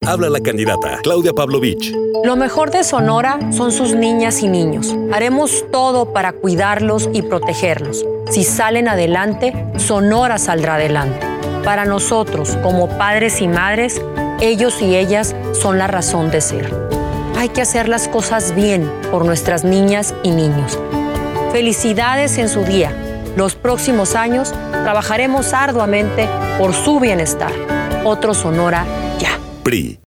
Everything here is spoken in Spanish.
Habla la candidata Claudia Pavlovich. Lo mejor de Sonora son sus niñas y niños. Haremos todo para cuidarlos y protegerlos. Si salen adelante, Sonora saldrá adelante. Para nosotros, como padres y madres, ellos y ellas son la razón de ser. Hay que hacer las cosas bien por nuestras niñas y niños. Felicidades en su día. Los próximos años trabajaremos arduamente por su bienestar. Otro Sonora ya. PRI.